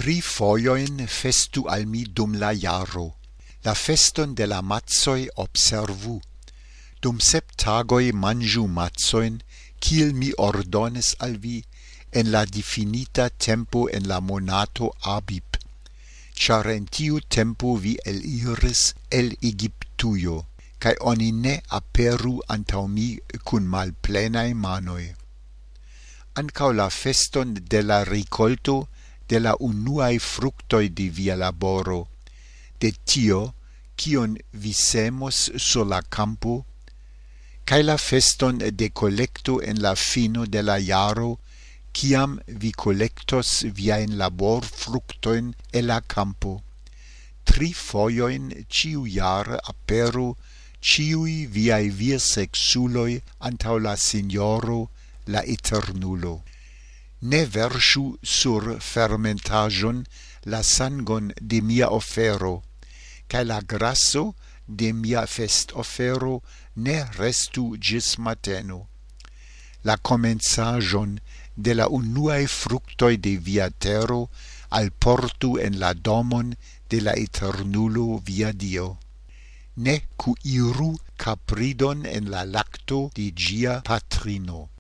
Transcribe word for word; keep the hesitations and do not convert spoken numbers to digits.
Tri foioin festu al mi dum la jaro. La feston de la mazzoi observu. Dum sep tagoi mangiu mazzoin, kiel mi ordones al vi, en la definita tempo en la monato Abib. Char en tiu tempo vi eliris el Egiptujo, cae oni ne aperu antau mi cun malplenae manoi. Ancau la feston de la ricolto, de la unuae fructoi de via laboro, de tio, cion vi semos sur la campo, cae la feston de collecto en la fino de la jaro, ciam vi collectos viaen labor fructoin e la campo. Tri foioin ciu jare aperu ciui viae virsexuloi antau la Signoro, la Eternulo. Ne versu sur fermentajon la sangon de mia ofero, cae la grasso de mia fest ofero ne restu gis mateno. La comenzajon de la unuae fructoi de via tero al portu en la domon de la Eternulo via Dio. Ne cuiru capridon en la lacto de gia patrino.